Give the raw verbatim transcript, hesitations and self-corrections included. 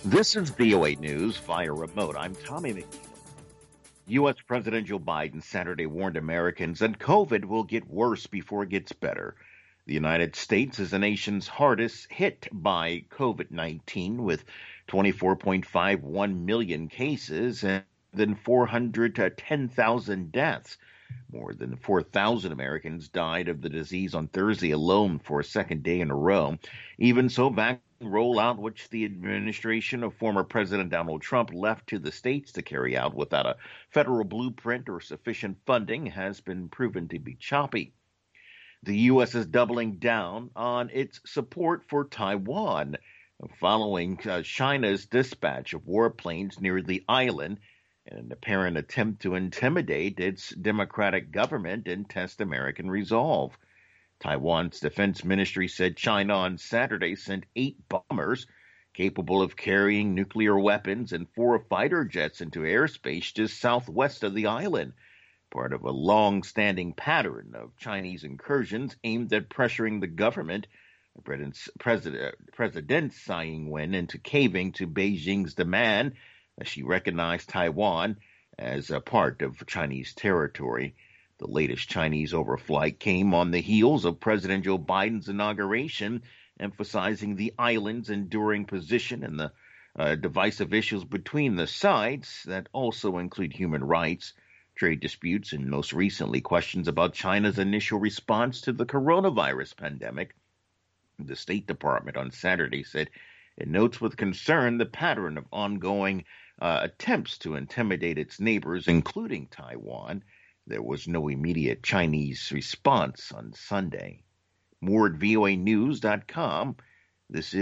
This is V O A News via remote. I'm Tommy McNeil. U S. President Joe Biden Saturday warned Americans that COVID will get worse before it gets better. The United States is the nation's hardest hit by COVID nineteen, with twenty-four point five one million cases and then four hundred to ten thousand deaths. More than four thousand Americans died of the disease on Thursday alone for a second day in a row. Even so, vaccine rollout, which the administration of former President Donald Trump left to the states to carry out without a federal blueprint or sufficient funding, has been proven to be choppy. The U S is doubling down on its support for Taiwan, following uh, China's dispatch of warplanes near the island in an apparent attempt to intimidate its democratic government and test American resolve. Taiwan's defense ministry said China on Saturday sent eight bombers capable of carrying nuclear weapons and four fighter jets into airspace just southwest of the island, part of a long-standing pattern of Chinese incursions aimed at pressuring the government, President, President Tsai Ing-wen, into caving to Beijing's demand as she recognized Taiwan as a part of Chinese territory. The latest Chinese overflight came on the heels of President Joe Biden's inauguration, emphasizing the island's enduring position and the uh, divisive issues between the sides that also include human rights, trade disputes, and most recently questions about China's initial response to the coronavirus pandemic. The State Department on Saturday said it notes with concern the pattern of ongoing uh, attempts to intimidate its neighbors, including Taiwan. There was no immediate Chinese response on Sunday. More at V O A news dot com. This is